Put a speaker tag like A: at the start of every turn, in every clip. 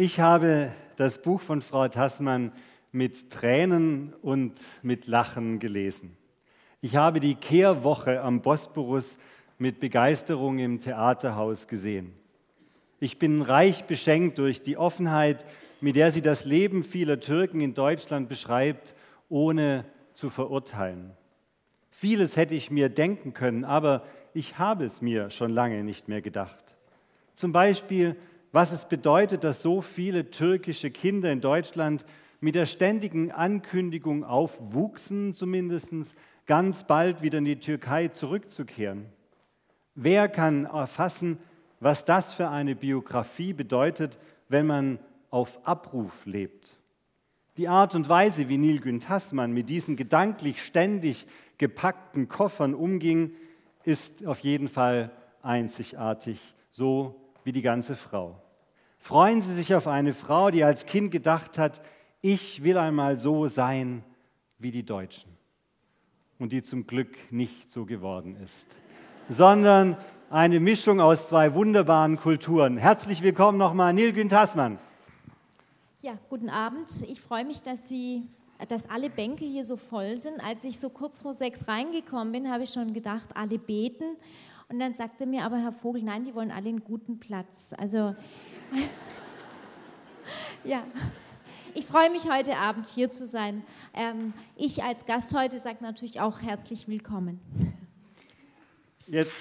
A: Ich habe das Buch von Frau Tassmann mit Tränen und mit Lachen gelesen. Ich habe die Kehrwoche am Bosporus mit Begeisterung im Theaterhaus gesehen. Ich bin reich beschenkt durch die Offenheit, mit der sie das Leben vieler Türken in Deutschland beschreibt, ohne zu verurteilen. Vieles hätte ich mir denken können, aber ich habe es mir schon lange nicht mehr gedacht. Zum Beispiel, was es bedeutet, dass so viele türkische Kinder in Deutschland mit der ständigen Ankündigung aufwuchsen, zumindest ganz bald wieder in die Türkei zurückzukehren. Wer kann erfassen, was das für eine Biografie bedeutet, wenn man auf Abruf lebt? Die Art und Weise, wie Nilgün Tassmann mit diesen gedanklich ständig gepackten Koffern umging, ist auf jeden Fall einzigartig, so wie die ganze Frau. Freuen Sie sich auf eine Frau, die als Kind gedacht hat, ich will einmal so sein wie die Deutschen. Und die zum Glück nicht so geworden ist, sondern eine Mischung aus zwei wunderbaren Kulturen. Herzlich willkommen nochmal, Nilgün Tassmann.
B: Ja, guten Abend. Ich freue mich, dass alle Bänke hier so voll sind. Als ich so kurz vor 6 reingekommen bin, habe ich schon gedacht, alle beten. Und dann sagte mir aber Herr Vogel, nein, die wollen alle einen guten Platz. Also, ja, ich freue mich, heute Abend hier zu sein. Ich als Gast heute sage natürlich auch herzlich willkommen.
A: Jetzt.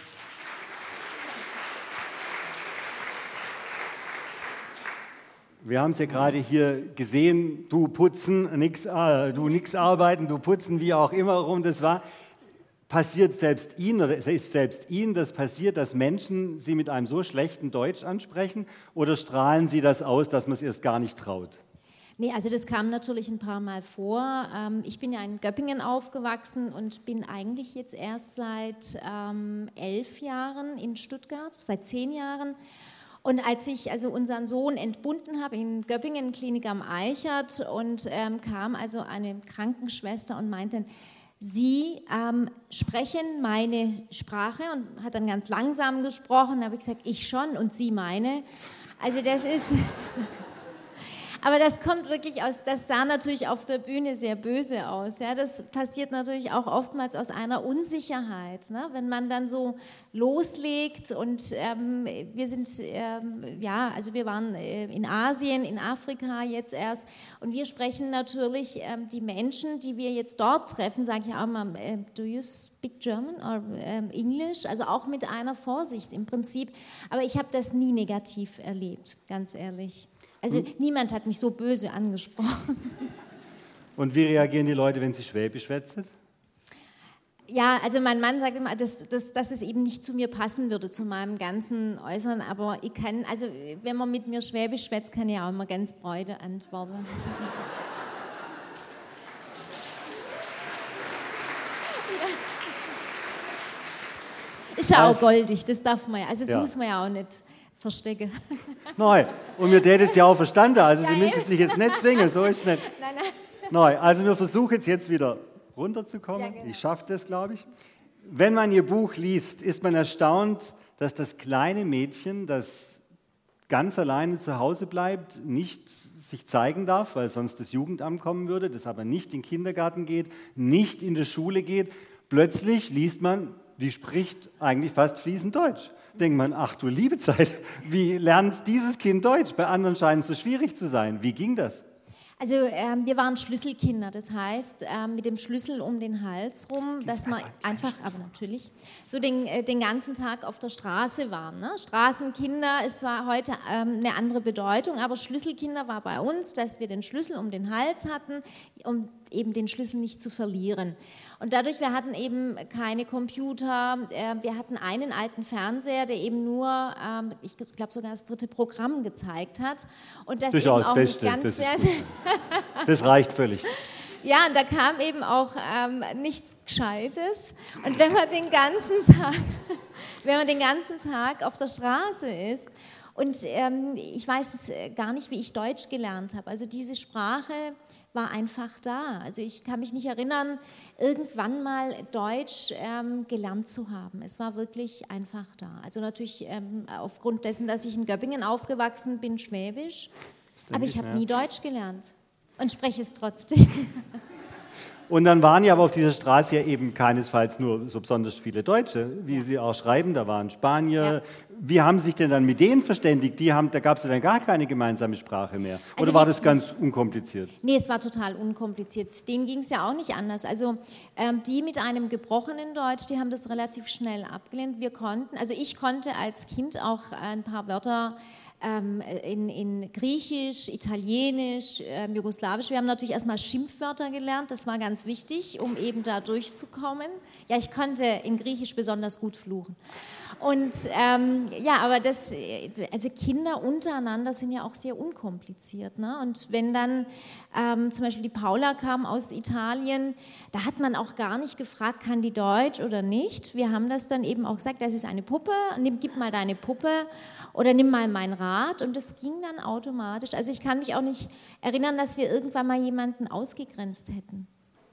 A: Wir haben es ja gerade hier gesehen, du putzen, du nix arbeiten, du putzen, wie auch immer rum das war. Passiert selbst Ihnen oder ist selbst Ihnen das passiert, dass Menschen Sie mit einem so schlechten Deutsch ansprechen oder strahlen Sie das aus, dass man es erst gar nicht traut?
B: Nee, also das kam natürlich ein paar Mal vor. Ich bin ja in Göppingen aufgewachsen und bin eigentlich jetzt erst seit 11 Jahren in Stuttgart, seit 10 Jahren. Und als ich also unseren Sohn entbunden habe in Göppingen, Klinik am Eichert, und kam also eine Krankenschwester und meinte, Sie sprechen meine Sprache, und hat dann ganz langsam gesprochen. Da habe ich gesagt, ich schon und Sie meine. Also das ist... Aber das kommt wirklich aus, das sah natürlich auf der Bühne sehr böse aus. Ja? Das passiert natürlich auch oftmals aus einer Unsicherheit, ne? Wenn man dann so loslegt und wir sind, also wir waren in Asien, in Afrika jetzt erst, und wir sprechen natürlich die Menschen, die wir jetzt dort treffen, sage ich auch mal, do you speak German or English? Also auch mit einer Vorsicht im Prinzip. Aber ich habe das nie negativ erlebt, ganz ehrlich. Also niemand hat mich so böse angesprochen.
A: Und wie reagieren die Leute, wenn sie Schwäbisch schwätzen?
B: Ja, also mein Mann sagt immer, dass es eben nicht zu mir passen würde, zu meinem ganzen Äußeren. Aber ich kann, also wenn man mit mir Schwäbisch schwätzt, kann ich auch immer ganz breude antworten. Ist ja auch goldig, das darf man ja. Also das muss man ja auch nicht verstecken.
A: Nein, und wir täten es ja auch verstanden, also Sie müssen sich jetzt nicht zwingen, so ist es nicht. Nein, also wir versuchen jetzt wieder runterzukommen, ja, genau. Ich schaffe das, glaube ich. Wenn man Ihr Buch liest, ist man erstaunt, dass das kleine Mädchen, das ganz alleine zu Hause bleibt, nicht sich zeigen darf, weil sonst das Jugendamt kommen würde, das aber nicht in den Kindergarten geht, nicht in die Schule geht. Plötzlich liest man, die spricht eigentlich fast fließend Deutsch. Denkt man, ach du liebe Zeit, wie lernt dieses Kind Deutsch? Bei anderen scheint es so schwierig zu sein. Wie ging das?
B: Also wir waren Schlüsselkinder, das heißt mit dem Schlüssel um den Hals rum, dass man einfach, aber natürlich, so den ganzen Tag auf der Straße waren. Ne? Straßenkinder ist zwar heute eine andere Bedeutung, aber Schlüsselkinder war bei uns, dass wir den Schlüssel um den Hals hatten, um eben den Schlüssel nicht zu verlieren. Und dadurch, wir hatten eben keine Computer, wir hatten einen alten Fernseher, der eben nur, ich glaube sogar das 3. Programm gezeigt hat. Und das
A: durchaus
B: eben auch
A: Beste,
B: nicht ganz sehr...
A: Das reicht völlig.
B: Ja, und da kam eben auch nichts Gescheites. Und wenn man den ganzen Tag auf der Straße ist, und ich weiß gar nicht, wie ich Deutsch gelernt habe. Also diese Sprache war einfach da. Also ich kann mich nicht erinnern, irgendwann mal Deutsch gelernt zu haben. Es war wirklich einfach da. Also natürlich aufgrund dessen, dass ich in Göppingen aufgewachsen bin, Schwäbisch. Aber ich habe nie Deutsch gelernt und spreche es trotzdem.
A: Und dann waren ja aber auf dieser Straße ja eben keinesfalls nur so besonders viele Deutsche, wie Sie auch schreiben, da waren Spanier. Ja. Wie haben Sie sich denn dann mit denen verständigt? Da gab es ja dann gar keine gemeinsame Sprache mehr. Oder war das ganz unkompliziert?
B: Nee, es war total unkompliziert. Denen ging es ja auch nicht anders. Also die mit einem gebrochenen Deutsch, die haben das relativ schnell abgelehnt. Ich konnte als Kind auch ein paar Wörter in Griechisch, Italienisch, Jugoslawisch. Wir haben natürlich erstmal Schimpfwörter gelernt, das war ganz wichtig, um eben da durchzukommen. Ja, ich konnte in Griechisch besonders gut fluchen. Und aber also Kinder untereinander sind ja auch sehr unkompliziert. Ne? Und wenn dann zum Beispiel die Paula kam aus Italien, da hat man auch gar nicht gefragt, kann die Deutsch oder nicht. Wir haben das dann eben auch gesagt, das ist eine Puppe, gib mal deine Puppe oder nimm mal mein Rad. Und das ging dann automatisch. Also ich kann mich auch nicht erinnern, dass wir irgendwann mal jemanden ausgegrenzt hätten.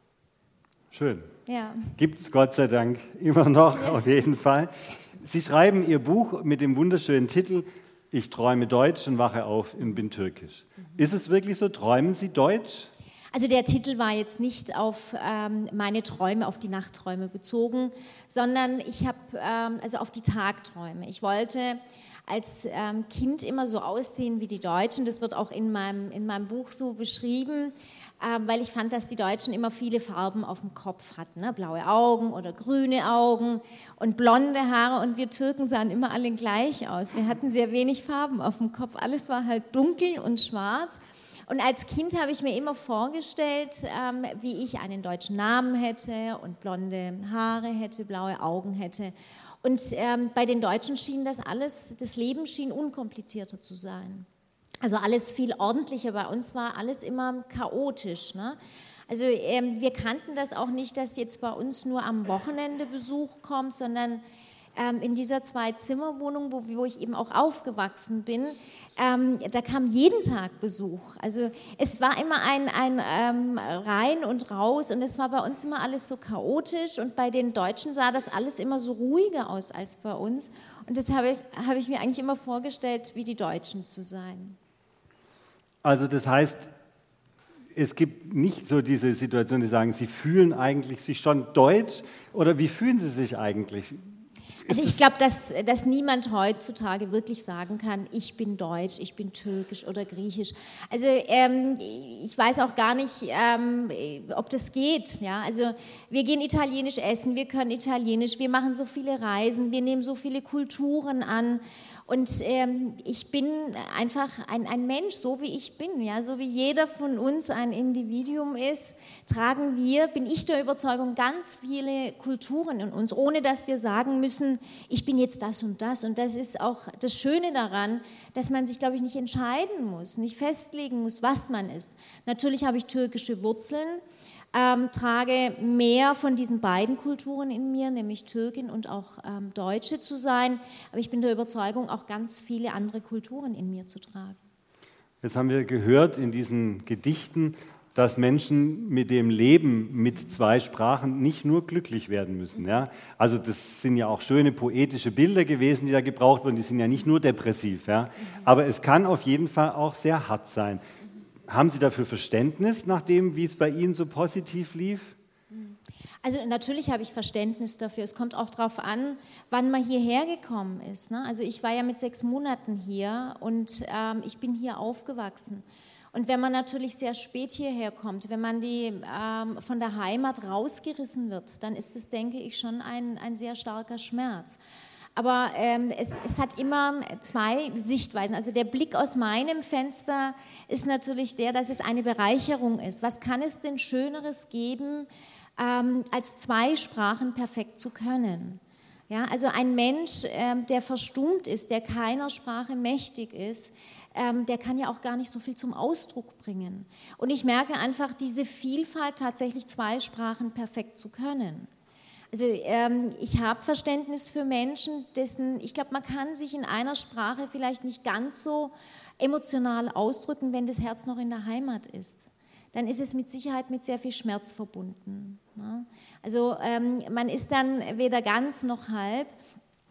A: Schön.
B: Ja.
A: Gibt es Gott sei Dank immer noch, auf jeden Fall. Sie schreiben Ihr Buch mit dem wunderschönen Titel Ich träume Deutsch und wache auf und bin türkisch. Ist es wirklich so? Träumen Sie Deutsch?
B: Also der Titel war jetzt nicht auf meine Träume, auf die Nachträume bezogen, sondern ich habe also auf die Tagträume. Ich wollte als Kind immer so aussehen wie die Deutschen. Das wird auch in meinem Buch so beschrieben, weil ich fand, dass die Deutschen immer viele Farben auf dem Kopf hatten. Ne? Blaue Augen oder grüne Augen und blonde Haare. Und wir Türken sahen immer alle gleich aus. Wir hatten sehr wenig Farben auf dem Kopf. Alles war halt dunkel und schwarz. Und als Kind habe ich mir immer vorgestellt, wie ich einen deutschen Namen hätte und blonde Haare hätte, blaue Augen hätte. Und bei den Deutschen schien das Leben schien unkomplizierter zu sein. Also alles viel ordentlicher, bei uns war alles immer chaotisch. Ne? Also wir kannten das auch nicht, dass jetzt bei uns nur am Wochenende Besuch kommt, sondern in dieser Zwei-Zimmer-Wohnung, wo ich eben auch aufgewachsen bin, da kam jeden Tag Besuch. Also es war immer ein rein und raus und es war bei uns immer alles so chaotisch und bei den Deutschen sah das alles immer so ruhiger aus als bei uns. Und das habe ich mir eigentlich immer vorgestellt, wie die Deutschen zu sein.
A: Also das heißt, es gibt nicht so diese Situation, die sagen, Sie fühlen eigentlich sich schon deutsch oder wie fühlen Sie sich eigentlich?
B: Also ich glaube, dass niemand heutzutage wirklich sagen kann, ich bin deutsch, ich bin türkisch oder griechisch. Also ich weiß auch gar nicht, ob das geht. Ja? Also wir gehen italienisch essen, wir können italienisch, wir machen so viele Reisen, wir nehmen so viele Kulturen an. Und ich bin einfach ein Mensch, so wie ich bin, ja, so wie jeder von uns ein Individuum ist, bin ich der Überzeugung, ganz viele Kulturen in uns, ohne dass wir sagen müssen, ich bin jetzt das und das. Und das ist auch das Schöne daran, dass man sich, glaube ich, nicht entscheiden muss, nicht festlegen muss, was man ist. Natürlich habe ich türkische Wurzeln, trage mehr von diesen beiden Kulturen in mir, nämlich Türkin und auch Deutsche zu sein. Aber ich bin der Überzeugung, auch ganz viele andere Kulturen in mir zu tragen.
A: Jetzt haben wir gehört in diesen Gedichten, dass Menschen mit dem Leben mit zwei Sprachen nicht nur glücklich werden müssen. Ja? Also das sind ja auch schöne poetische Bilder gewesen, die da gebraucht wurden. Die sind ja nicht nur depressiv. Ja? Aber es kann auf jeden Fall auch sehr hart sein. Haben Sie dafür Verständnis, nach dem, wie es bei Ihnen so positiv lief?
B: Also natürlich habe ich Verständnis dafür. Es kommt auch darauf an, wann man hierher gekommen ist. Ne? Also ich war ja mit 6 Monaten hier und ich bin hier aufgewachsen. Und wenn man natürlich sehr spät hierher kommt, wenn man von der Heimat rausgerissen wird, dann ist das, denke ich, schon ein sehr starker Schmerz. Aber es hat immer zwei Sichtweisen. Also der Blick aus meinem Fenster ist natürlich der, dass es eine Bereicherung ist. Was kann es denn Schöneres geben, als 2 Sprachen perfekt zu können? Ja, also ein Mensch, der verstummt ist, der keiner Sprache mächtig ist, der kann ja auch gar nicht so viel zum Ausdruck bringen. Und ich merke einfach diese Vielfalt, tatsächlich 2 Sprachen perfekt zu können. Also ich habe Verständnis für Menschen, ich glaube, man kann sich in einer Sprache vielleicht nicht ganz so emotional ausdrücken, wenn das Herz noch in der Heimat ist. Dann ist es mit Sicherheit mit sehr viel Schmerz verbunden. Ne? Also man ist dann weder ganz noch halb.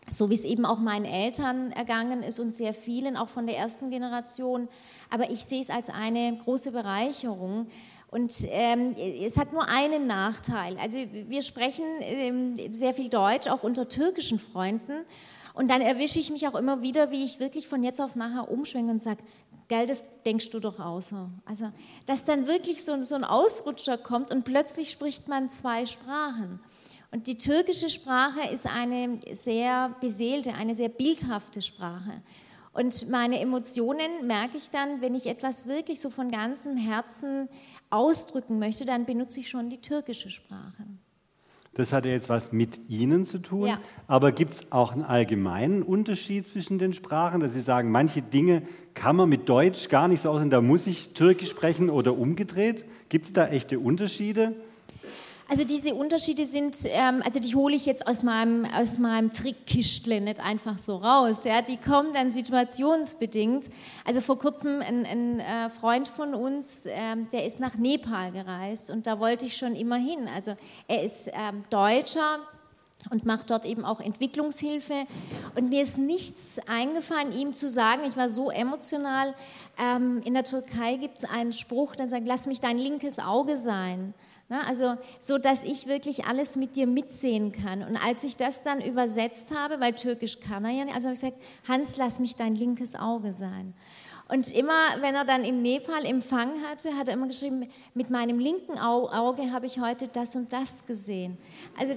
B: so wie es eben auch meinen Eltern ergangen ist und sehr vielen, auch von der ersten Generation. Aber ich sehe es als eine große Bereicherung. Und es hat nur einen Nachteil. Also wir sprechen sehr viel Deutsch, auch unter türkischen Freunden. Und dann erwische ich mich auch immer wieder, wie ich wirklich von jetzt auf nachher umschwenke und sage, gell, das denkst du doch außer. Also, dass dann wirklich so ein Ausrutscher kommt und plötzlich spricht man 2 Sprachen. Und die türkische Sprache ist eine sehr beseelte, eine sehr bildhafte Sprache. Und meine Emotionen merke ich dann, wenn ich etwas wirklich so von ganzem Herzen ausdrücken möchte, dann benutze ich schon die türkische Sprache.
A: Das hat ja jetzt was mit Ihnen zu tun,
B: Ja.
A: aber gibt es auch einen allgemeinen Unterschied zwischen den Sprachen, dass Sie sagen, manche Dinge kann man mit Deutsch gar nicht so aussehen, da muss ich Türkisch sprechen oder umgedreht? Gibt es da echte Unterschiede?
B: Also diese Unterschiede sind, also die hole ich jetzt aus meinem Trickkistle nicht einfach so raus. Ja? Die kommen dann situationsbedingt. Also vor kurzem ein Freund von uns, der ist nach Nepal gereist und da wollte ich schon immer hin. Also er ist Deutscher und macht dort eben auch Entwicklungshilfe. Und mir ist nichts eingefallen, ihm zu sagen, ich war so emotional, in der Türkei gibt es einen Spruch, der sagt, lass mich dein linkes Auge sein. Na, also so, dass ich wirklich alles mit dir mitsehen kann. Und als ich das dann übersetzt habe, weil Türkisch kann er ja nicht, also habe ich gesagt, Hans, lass mich dein linkes Auge sein. Und immer, wenn er dann in Nepal Empfang hatte, hat er immer geschrieben, mit meinem linken Auge habe ich heute das und das gesehen. Also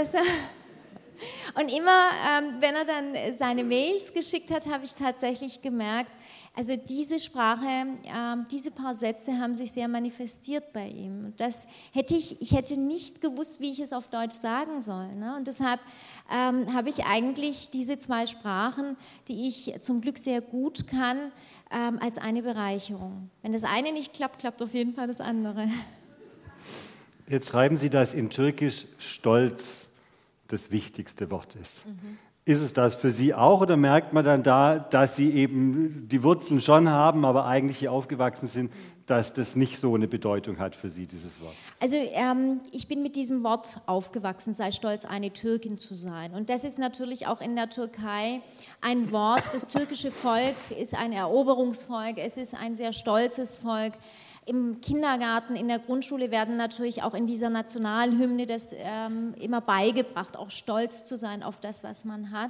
B: und immer, wenn er dann seine Mails geschickt hat, habe ich tatsächlich gemerkt, also diese Sprache, diese paar Sätze haben sich sehr manifestiert bei ihm. Ich hätte nicht gewusst, wie ich es auf Deutsch sagen soll. Ne? Und deshalb habe ich eigentlich diese 2 Sprachen, die ich zum Glück sehr gut kann, als eine Bereicherung. Wenn das eine nicht klappt, klappt auf jeden Fall das andere.
A: Jetzt schreiben Sie, dass in Türkisch Stolz das wichtigste Wort ist. Mhm. Ist es das für Sie auch oder merkt man dann da, dass Sie eben die Wurzeln schon haben, aber eigentlich hier aufgewachsen sind, dass das nicht so eine Bedeutung hat für Sie, dieses Wort?
B: Also ich bin mit diesem Wort aufgewachsen, sei stolz, eine Türkin zu sein. Und das ist natürlich auch in der Türkei ein Wort. Das türkische Volk ist ein Eroberungsvolk, es ist ein sehr stolzes Volk. Im Kindergarten, in der Grundschule werden natürlich auch in dieser Nationalhymne das immer beigebracht, auch stolz zu sein auf das, was man hat.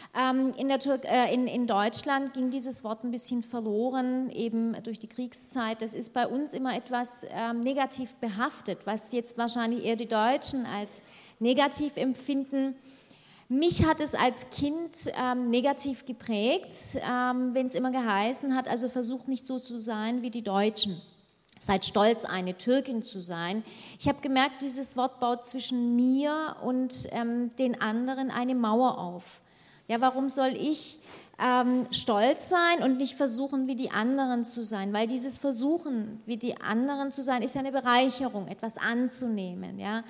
B: In Deutschland ging dieses Wort ein bisschen verloren, eben durch die Kriegszeit. Das ist bei uns immer etwas negativ behaftet, was jetzt wahrscheinlich eher die Deutschen als negativ empfinden. Mich hat es als Kind negativ geprägt, wenn es immer geheißen hat, also versucht nicht so zu sein wie die Deutschen. Seid stolz, eine Türkin zu sein. Ich habe gemerkt, dieses Wort baut zwischen mir und den anderen eine Mauer auf. Ja, warum soll ich stolz sein und nicht versuchen, wie die anderen zu sein? Weil dieses Versuchen, wie die anderen zu sein, ist ja eine Bereicherung, etwas anzunehmen. Ja?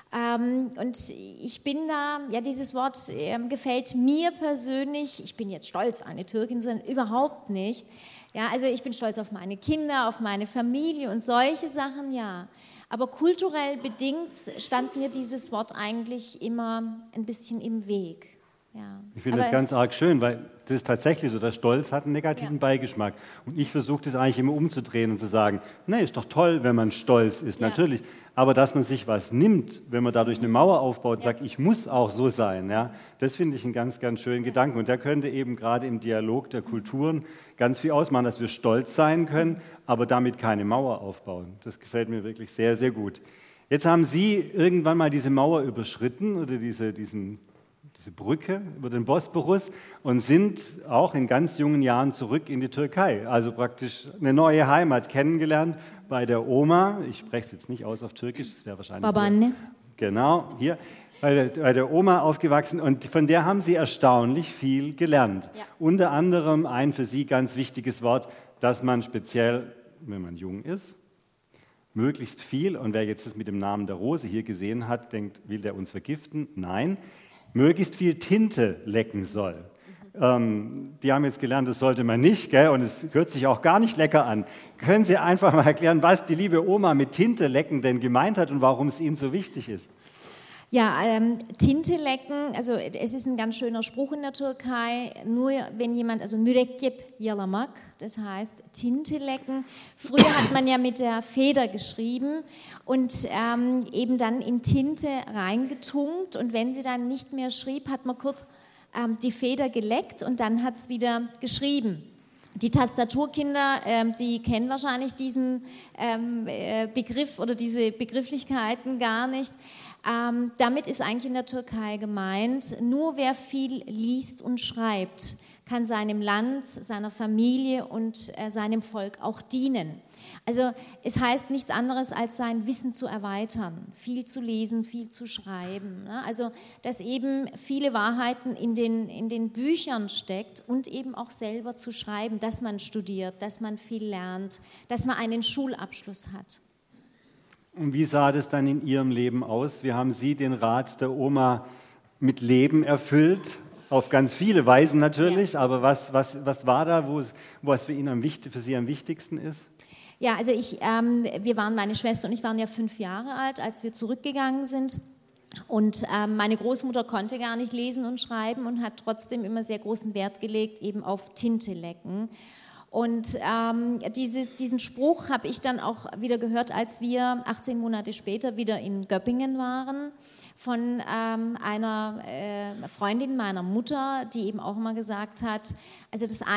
B: Und ich bin da, ja, dieses Wort gefällt mir persönlich, ich bin jetzt stolz, eine Türkin zu sein, überhaupt nicht. Ja, also ich bin stolz auf meine Kinder, auf meine Familie und solche Sachen, ja. Aber kulturell bedingt stand mir dieses Wort eigentlich immer ein bisschen im Weg. Ja.
A: Ich finde das ganz arg schön, weil das ist tatsächlich so, der Stolz hat einen negativen Beigeschmack. Und ich versuche das eigentlich immer umzudrehen und zu sagen, nee, ist doch toll, wenn man stolz ist, natürlich. Aber dass man sich was nimmt, wenn man dadurch eine Mauer aufbaut und sagt, ich muss auch so sein, ja, das finde ich einen ganz, ganz schönen Gedanken. Und der könnte eben gerade im Dialog der Kulturen ganz viel ausmachen, dass wir stolz sein können, aber damit keine Mauer aufbauen. Das gefällt mir wirklich sehr, sehr gut. Jetzt haben Sie irgendwann mal diese Mauer überschritten oder diese Brücke über den Bosporus und sind auch in ganz jungen Jahren zurück in die Türkei. Also praktisch eine neue Heimat kennengelernt bei der Oma. Ich spreche es jetzt nicht aus auf Türkisch, das wäre wahrscheinlich...
B: Babaanne.
A: Genau, hier. Bei der Oma aufgewachsen und von der haben Sie erstaunlich viel gelernt. Ja. Unter anderem ein für Sie ganz wichtiges Wort, dass man speziell, wenn man jung ist, möglichst viel, und wer jetzt das mit dem Namen der Rose hier gesehen hat, denkt, will der uns vergiften? Nein. Möglichst viel Tinte lecken soll. Die haben jetzt gelernt, das sollte man nicht, gell? Und es hört sich auch gar nicht lecker an. Können Sie einfach mal erklären, was die liebe Oma mit Tinte lecken denn gemeint hat und warum es Ihnen so wichtig ist?
B: Ja, Tinte lecken, also es ist ein ganz schöner Spruch in der Türkei, nur wenn jemand, also mürekkep yalamak, das heißt Tinte lecken. Früher hat man ja mit der Feder geschrieben und eben dann in Tinte reingetunkt und wenn sie dann nicht mehr schrieb, hat man kurz die Feder geleckt und dann hat es wieder geschrieben. Die Tastaturkinder, die kennen wahrscheinlich diesen Begriff oder diese Begrifflichkeiten gar nicht. Damit ist eigentlich in der Türkei gemeint, nur wer viel liest und schreibt, kann seinem Land, seiner Familie und seinem Volk auch dienen. Also es heißt nichts anderes, als sein Wissen zu erweitern, viel zu lesen, viel zu schreiben. Ne? Also dass eben viele Wahrheiten in den Büchern steckt und eben auch selber zu schreiben, dass man studiert, dass man viel lernt, dass man einen Schulabschluss hat.
A: Und wie sah das dann in Ihrem Leben aus? Wie haben Sie den Rat der Oma mit Leben erfüllt? Auf ganz viele Weisen natürlich, ja. Aber was war da, was für Sie am wichtigsten ist?
B: Ja, also wir waren, meine Schwester und ich waren ja 5 Jahre alt, als wir zurückgegangen sind. Und meine Großmutter konnte gar nicht lesen und schreiben und hat trotzdem immer sehr großen Wert gelegt, eben auf Tinte lecken. Und diesen Spruch habe ich dann auch wieder gehört, als wir 18 Monate später wieder in Göppingen waren, von einer Freundin meiner Mutter, die eben auch mal gesagt hat, also der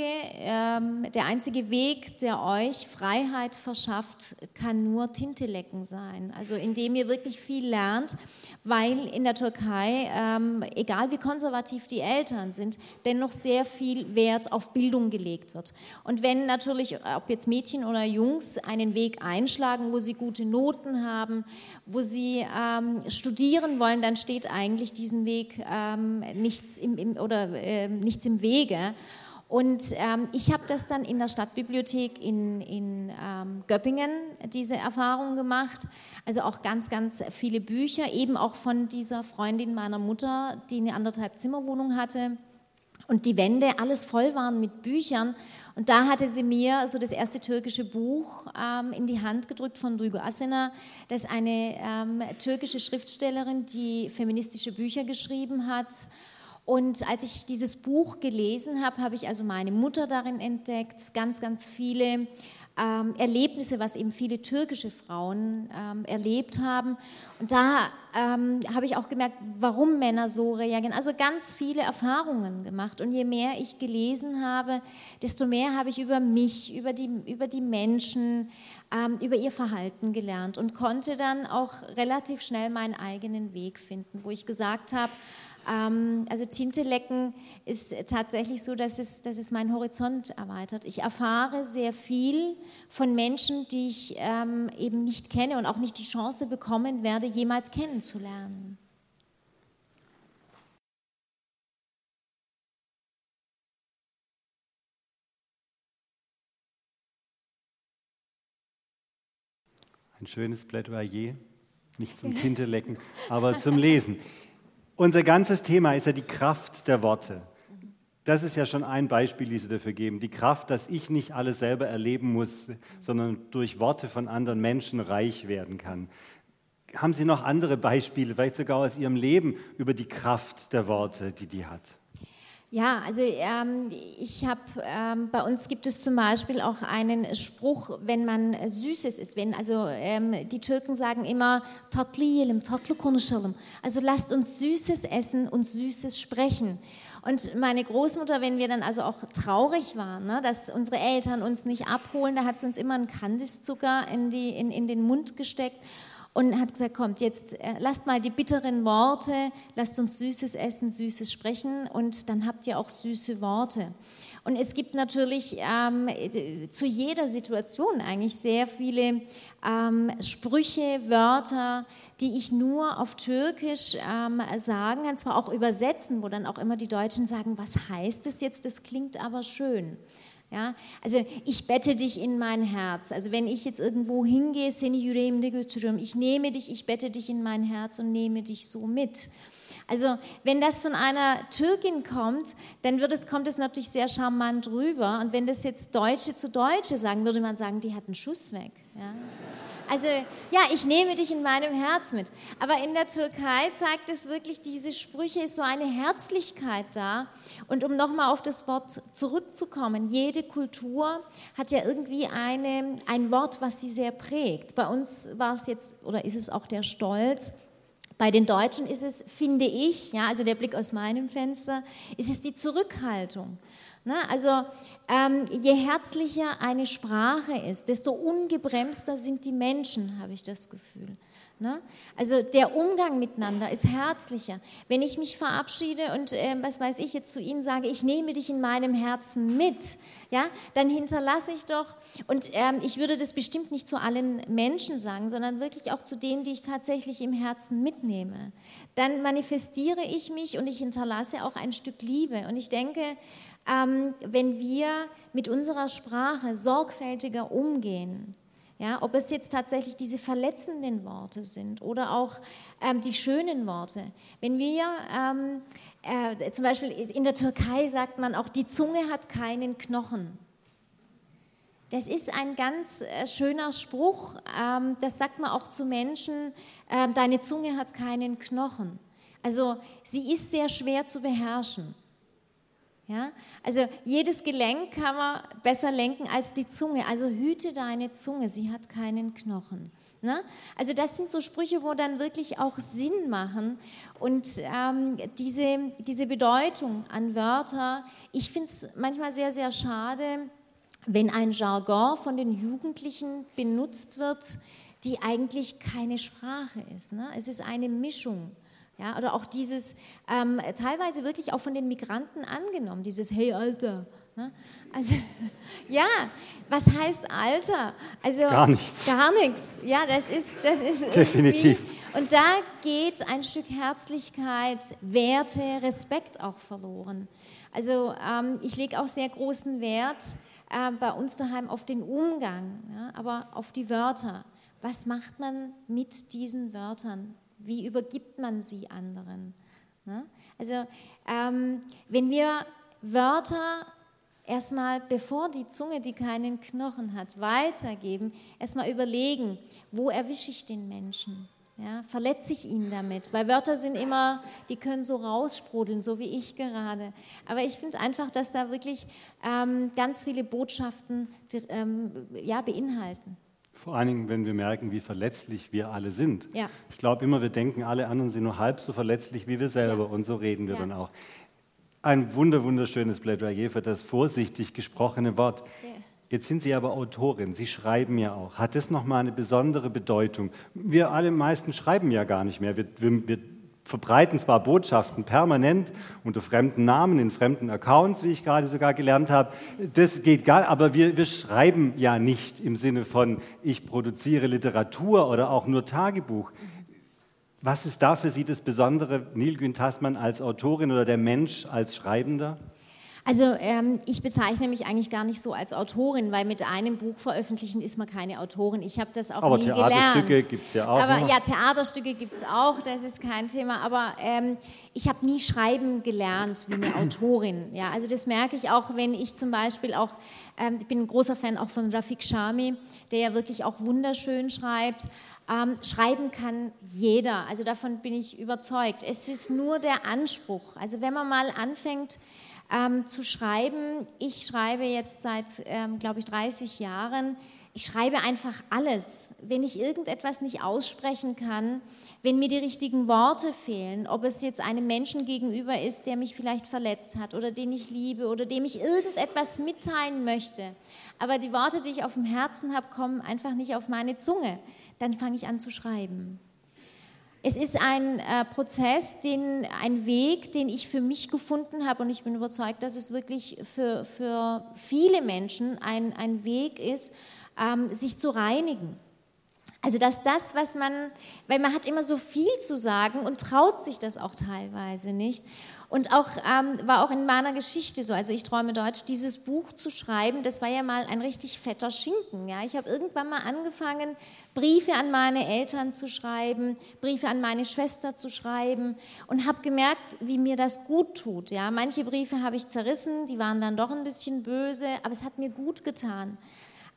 B: einzige Weg, der euch Freiheit verschafft, kann nur Tinte lecken sein. Also indem ihr wirklich viel lernt, weil in der Türkei, egal wie konservativ die Eltern sind, dennoch sehr viel Wert auf Bildung gelegt wird. Und wenn natürlich, ob jetzt Mädchen oder Jungs, einen Weg einschlagen, wo sie gute Noten haben, wo sie studieren wollen, dann steht eigentlich diesem Weg nichts im Wege. Und ich habe das dann in der Stadtbibliothek in Göppingen, diese Erfahrung gemacht. Also auch ganz, ganz viele Bücher, eben auch von dieser Freundin meiner Mutter, die eine 1,5 Zimmerwohnung hatte. Und die Wände alles voll waren mit Büchern. Und da hatte sie mir so das erste türkische Buch in die Hand gedrückt von Duygu Asena. Das ist eine türkische Schriftstellerin, die feministische Bücher geschrieben hat. Und als ich dieses Buch gelesen habe, habe ich also meine Mutter darin entdeckt, ganz, ganz viele Erlebnisse, was eben viele türkische Frauen erlebt haben. Und da habe ich auch gemerkt, warum Männer so reagieren. Also ganz viele Erfahrungen gemacht. Und je mehr ich gelesen habe, desto mehr habe ich über mich, über die Menschen, über ihr Verhalten gelernt und konnte dann auch relativ schnell meinen eigenen Weg finden, wo ich gesagt habe, also Tinte lecken ist tatsächlich so, dass es meinen Horizont erweitert. Ich erfahre sehr viel von Menschen, die ich eben nicht kenne und auch nicht die Chance bekommen werde, jemals kennenzulernen.
A: Ein schönes Plädoyer, nicht zum Tinte lecken, aber zum Lesen. Unser ganzes Thema ist ja die Kraft der Worte. Das ist ja schon ein Beispiel, die Sie dafür geben. Die Kraft, dass ich nicht alles selber erleben muss, sondern durch Worte von anderen Menschen reich werden kann. Haben Sie noch andere Beispiele, vielleicht sogar aus Ihrem Leben, über die Kraft der Worte, die hat?
B: Ja, also bei uns gibt es zum Beispiel auch einen Spruch, wenn man Süßes isst. Die Türken sagen immer tatlı yiyelim, tatlı konuşalım. Also lasst uns Süßes essen und Süßes sprechen. Und meine Großmutter, wenn wir dann also auch traurig waren, ne, dass unsere Eltern uns nicht abholen, da hat sie uns immer einen Kandiszucker in den Mund gesteckt. Und hat gesagt, kommt, jetzt lasst mal die bitteren Worte, lasst uns Süßes essen, Süßes sprechen und dann habt ihr auch süße Worte. Und es gibt natürlich zu jeder Situation eigentlich sehr viele Sprüche, Wörter, die ich nur auf Türkisch sagen kann, zwar auch übersetzen, wo dann auch immer die Deutschen sagen, was heißt das jetzt, das klingt aber schön. Ja, also ich bette dich in mein Herz. Also wenn ich jetzt irgendwo hingehe, seni yüreğimde götürüyorum. Ich nehme dich, ich bette dich in mein Herz und nehme dich so mit. Also wenn das von einer Türkin kommt, dann kommt es natürlich sehr charmant rüber. Und wenn das jetzt Deutsche zu Deutsche sagen, würde man sagen, die hat einen Schuss weg. Ja? Also ja, ich nehme dich in meinem Herz mit. Aber in der Türkei zeigt es wirklich, diese Sprüche, ist so eine Herzlichkeit da. Und um nochmal auf das Wort zurückzukommen, jede Kultur hat ja irgendwie ein Wort, was sie sehr prägt. Bei uns war es jetzt, oder ist es auch der Stolz. Bei den Deutschen ist es, finde ich, ja, also der Blick aus meinem Fenster, ist es die Zurückhaltung. Also je herzlicher eine Sprache ist, desto ungebremster sind die Menschen, habe ich das Gefühl. Also der Umgang miteinander ist herzlicher. Wenn ich mich verabschiede und was weiß ich jetzt zu Ihnen sage, ich nehme dich in meinem Herzen mit, ja, dann hinterlasse ich doch, und ich würde das bestimmt nicht zu allen Menschen sagen, sondern wirklich auch zu denen, die ich tatsächlich im Herzen mitnehme. Dann manifestiere ich mich und ich hinterlasse auch ein Stück Liebe. Und ich denke, wenn wir mit unserer Sprache sorgfältiger umgehen, ja, ob es jetzt tatsächlich diese verletzenden Worte sind oder auch die schönen Worte. Wenn wir, zum Beispiel in der Türkei sagt man auch, die Zunge hat keinen Knochen. Das ist ein ganz schöner Spruch, das sagt man auch zu Menschen, deine Zunge hat keinen Knochen. Also sie ist sehr schwer zu beherrschen. Ja, also jedes Gelenk kann man besser lenken als die Zunge. Also hüte deine Zunge, sie hat keinen Knochen. Ne? Also das sind so Sprüche, wo dann wirklich auch Sinn machen. Und diese Bedeutung an Wörter, ich finde es manchmal sehr, sehr schade, wenn ein Jargon von den Jugendlichen benutzt wird, die eigentlich keine Sprache ist. Ne? Es ist eine Mischung. Ja, oder auch dieses, teilweise wirklich auch von den Migranten angenommen, dieses Hey Alter. Ne? Also, ja, was heißt Alter? Also,
A: gar nichts.
B: Gar nichts. Ja, das ist
A: definitiv.
B: Und da geht ein Stück Herzlichkeit, Werte, Respekt auch verloren. Also ich lege auch sehr großen Wert bei uns daheim auf den Umgang, ja, aber auf die Wörter. Was macht man mit diesen Wörtern? Wie übergibt man sie anderen? Also wenn wir Wörter erstmal, bevor die Zunge, die keinen Knochen hat, weitergeben, erstmal überlegen, wo erwische ich den Menschen? Ja, verletze ich ihn damit? Weil Wörter sind immer, die können so raussprudeln, so wie ich gerade. Aber ich finde einfach, dass da wirklich ganz viele Botschaften beinhalten.
A: Vor allen Dingen, wenn wir merken, wie verletzlich wir alle sind.
B: Ja.
A: Ich glaube immer, wir denken, alle anderen sind nur halb so verletzlich wie wir selber. Ja. Und so reden wir dann auch. Ein wunderschönes Plädoyer für das vorsichtig gesprochene Wort. Ja. Jetzt sind Sie aber Autorin, Sie schreiben ja auch. Hat das nochmal eine besondere Bedeutung? Wir alle meisten schreiben ja gar nicht mehr. Wir verbreiten zwar Botschaften permanent unter fremden Namen, in fremden Accounts, wie ich gerade sogar gelernt habe. Das geht gar nicht, aber wir schreiben ja nicht im Sinne von, ich produziere Literatur oder auch nur Tagebuch. Was ist da für Sie das Besondere, Nilgün Taßman als Autorin oder der Mensch als Schreibender?
B: Also ich bezeichne mich eigentlich gar nicht so als Autorin, weil mit einem Buch veröffentlichen ist man keine Autorin. Ich habe das auch nie gelernt.
A: Aber Theaterstücke gibt es ja auch.
B: Aber ja, Theaterstücke gibt es auch, das ist kein Thema. Aber ich habe nie schreiben gelernt wie eine Autorin. Ja, also das merke ich auch, wenn ich zum Beispiel auch, ich bin ein großer Fan auch von Rafik Sharmi, der ja wirklich auch wunderschön schreibt. Schreiben kann jeder, also davon bin ich überzeugt. Es ist nur der Anspruch. Also wenn man mal anfängt, zu schreiben. Ich schreibe jetzt seit, glaube ich, 30 Jahren. Ich schreibe einfach alles. Wenn ich irgendetwas nicht aussprechen kann, wenn mir die richtigen Worte fehlen, ob es jetzt einem Menschen gegenüber ist, der mich vielleicht verletzt hat oder den ich liebe oder dem ich irgendetwas mitteilen möchte, aber die Worte, die ich auf dem Herzen habe, kommen einfach nicht auf meine Zunge, dann fange ich an zu schreiben. Es ist ein Prozess, ein Weg, den ich für mich gefunden habe und ich bin überzeugt, dass es wirklich für viele Menschen ein Weg ist, sich zu reinigen. Also dass das, was weil man hat immer so viel zu sagen und traut sich das auch teilweise nicht. Und auch war auch in meiner Geschichte so, also ich träume Deutsch, dieses Buch zu schreiben, das war ja mal ein richtig fetter Schinken. Ja? Ich habe irgendwann mal angefangen, Briefe an meine Eltern zu schreiben, Briefe an meine Schwester zu schreiben und habe gemerkt, wie mir das gut tut. Ja? Manche Briefe habe ich zerrissen, die waren dann doch ein bisschen böse, aber es hat mir gut getan.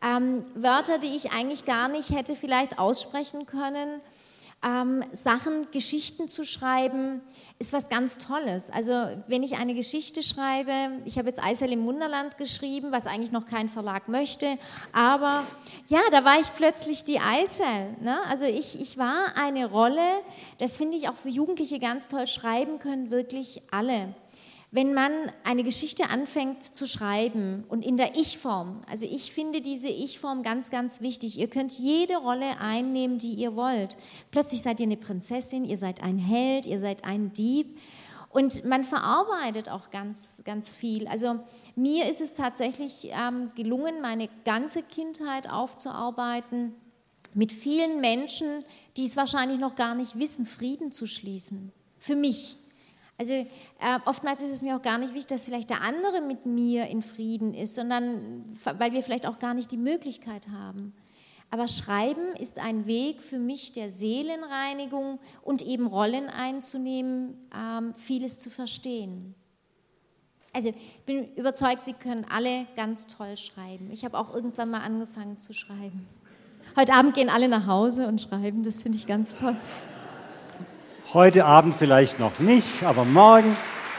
B: Wörter, die ich eigentlich gar nicht hätte vielleicht aussprechen können. Sachen, Geschichten zu schreiben, ist was ganz Tolles. Also wenn ich eine Geschichte schreibe, ich habe jetzt Eisel im Wunderland geschrieben, was eigentlich noch kein Verlag möchte, aber ja, da war ich plötzlich die Eisel. Ne? Also ich war eine Rolle, das finde ich auch für Jugendliche ganz toll, schreiben können wirklich alle. Wenn man eine Geschichte anfängt zu schreiben und in der Ich-Form, also ich finde diese Ich-Form ganz, ganz wichtig. Ihr könnt jede Rolle einnehmen, die ihr wollt. Plötzlich seid ihr eine Prinzessin, ihr seid ein Held, ihr seid ein Dieb und man verarbeitet auch ganz, ganz viel. Also mir ist es tatsächlich gelungen, meine ganze Kindheit aufzuarbeiten, mit vielen Menschen, die es wahrscheinlich noch gar nicht wissen, Frieden zu schließen. Für mich. Also oftmals ist es mir auch gar nicht wichtig, dass vielleicht der andere mit mir in Frieden ist, sondern weil wir vielleicht auch gar nicht die Möglichkeit haben. Aber Schreiben ist ein Weg für mich der Seelenreinigung und eben Rollen einzunehmen, vieles zu verstehen. Also ich bin überzeugt, Sie können alle ganz toll schreiben. Ich habe auch irgendwann mal angefangen zu schreiben. Heute Abend gehen alle nach Hause und schreiben, das finde ich ganz toll.
A: Heute Abend vielleicht noch nicht, aber morgen.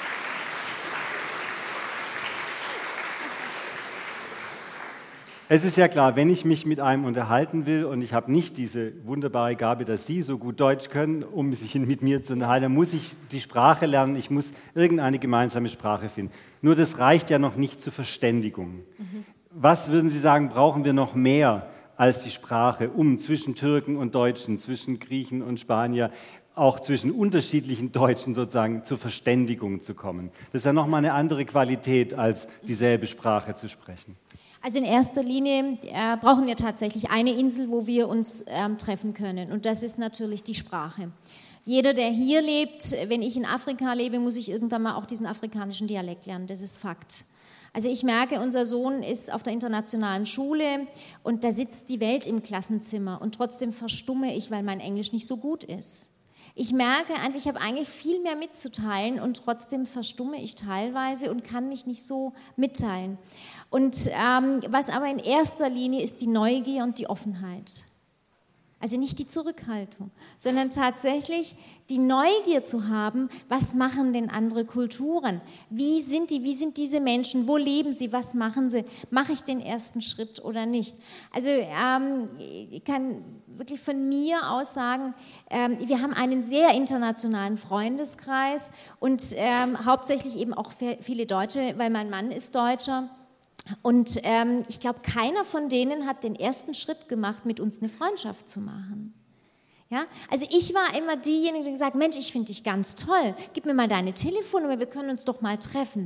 A: Es ist ja klar, wenn ich mich mit einem unterhalten will und ich habe nicht diese wunderbare Gabe, dass Sie so gut Deutsch können, um sich mit mir zu unterhalten, dann muss ich die Sprache lernen, ich muss irgendeine gemeinsame Sprache finden. Nur das reicht ja noch nicht zur Verständigung. Was würden Sie sagen, brauchen wir noch mehr als die Sprache, um zwischen Türken und Deutschen, zwischen Griechen und Spanier, auch zwischen unterschiedlichen Deutschen sozusagen zur Verständigung zu kommen? Das ist ja nochmal eine andere Qualität, als dieselbe Sprache zu sprechen.
B: Also in erster Linie brauchen wir tatsächlich eine Insel, wo wir uns treffen können. Und das ist natürlich die Sprache. Jeder, der hier lebt, wenn ich in Afrika lebe, muss ich irgendwann mal auch diesen afrikanischen Dialekt lernen. Das ist Fakt. Also ich merke, unser Sohn ist auf der internationalen Schule und da sitzt die Welt im Klassenzimmer und trotzdem verstumme ich, weil mein Englisch nicht so gut ist. Ich merke einfach, ich habe eigentlich viel mehr mitzuteilen und trotzdem verstumme ich teilweise und kann mich nicht so mitteilen. Und was aber in erster Linie ist die Neugier und die Offenheit. Also nicht die Zurückhaltung, sondern tatsächlich die Neugier zu haben, was machen denn andere Kulturen? Wie sind diese Menschen? Wo leben sie? Was machen sie? Mache ich den ersten Schritt oder nicht? Also ich kann wirklich von mir aus sagen, wir haben einen sehr internationalen Freundeskreis und hauptsächlich eben auch viele Deutsche, weil mein Mann ist Deutscher. Und ich glaube, keiner von denen hat den ersten Schritt gemacht, mit uns eine Freundschaft zu machen. Ja? Also ich war immer diejenige, die gesagt hat, Mensch, ich finde dich ganz toll, gib mir mal deine Telefonnummer, wir können uns doch mal treffen.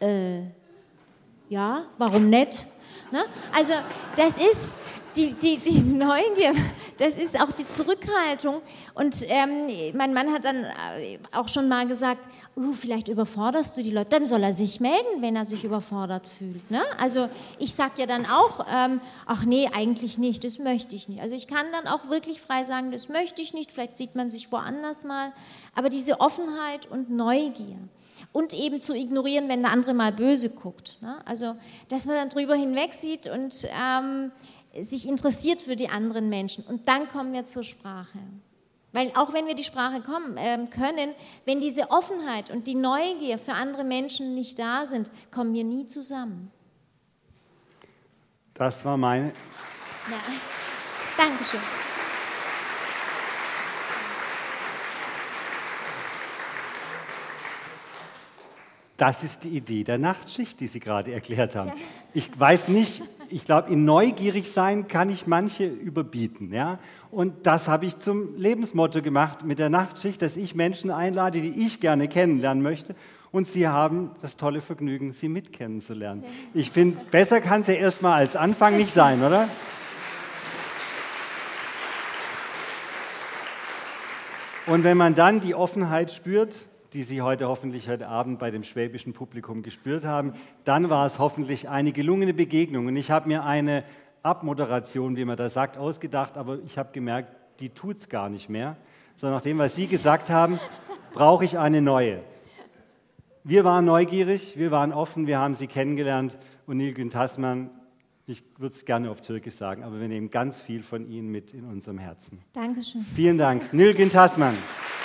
B: Ja, warum nicht? Ne? Also das ist die Neugier, das ist auch die Zurückhaltung. Und mein Mann hat dann auch schon mal gesagt, vielleicht überforderst du die Leute, dann soll er sich melden, wenn er sich überfordert fühlt. Ne? Also ich sage ja dann auch, ach nee, eigentlich nicht, das möchte ich nicht. Also ich kann dann auch wirklich frei sagen, das möchte ich nicht, vielleicht sieht man sich woanders mal. Aber diese Offenheit und Neugier. Und eben zu ignorieren, wenn der andere mal böse guckt. Ne? Also, dass man dann drüber hinweg sieht und sich interessiert für die anderen Menschen. Und dann kommen wir zur Sprache. Weil auch wenn wir die Sprache können, wenn diese Offenheit und die Neugier für andere Menschen nicht da sind, kommen wir nie zusammen.
A: Das war meine...
B: Ja. Dankeschön.
A: Das ist die Idee der Nachtschicht, die Sie gerade erklärt haben. Ja. Ich weiß nicht, ich glaube, in neugierig sein kann ich manche überbieten. Ja? Und das habe ich zum Lebensmotto gemacht mit der Nachtschicht, dass ich Menschen einlade, die ich gerne kennenlernen möchte. Und Sie haben das tolle Vergnügen, sie mit kennenzulernen. Ja. Ich finde, besser kann es ja erstmal als Anfang nicht sein, oder? Und wenn man dann die Offenheit spürt, die Sie heute Abend bei dem schwäbischen Publikum gespürt haben, dann war es hoffentlich eine gelungene Begegnung. Und ich habe mir eine Abmoderation, wie man das sagt, ausgedacht, aber ich habe gemerkt, die tut es gar nicht mehr. Sondern nach dem, was Sie gesagt haben, brauche ich eine neue. Wir waren neugierig, wir waren offen, wir haben Sie kennengelernt und Nilgün Tasman, Ich würde es gerne auf Türkisch sagen, aber wir nehmen ganz viel von Ihnen mit in unserem Herzen.
B: Dankeschön.
A: Vielen Dank. Nilgün Tasman.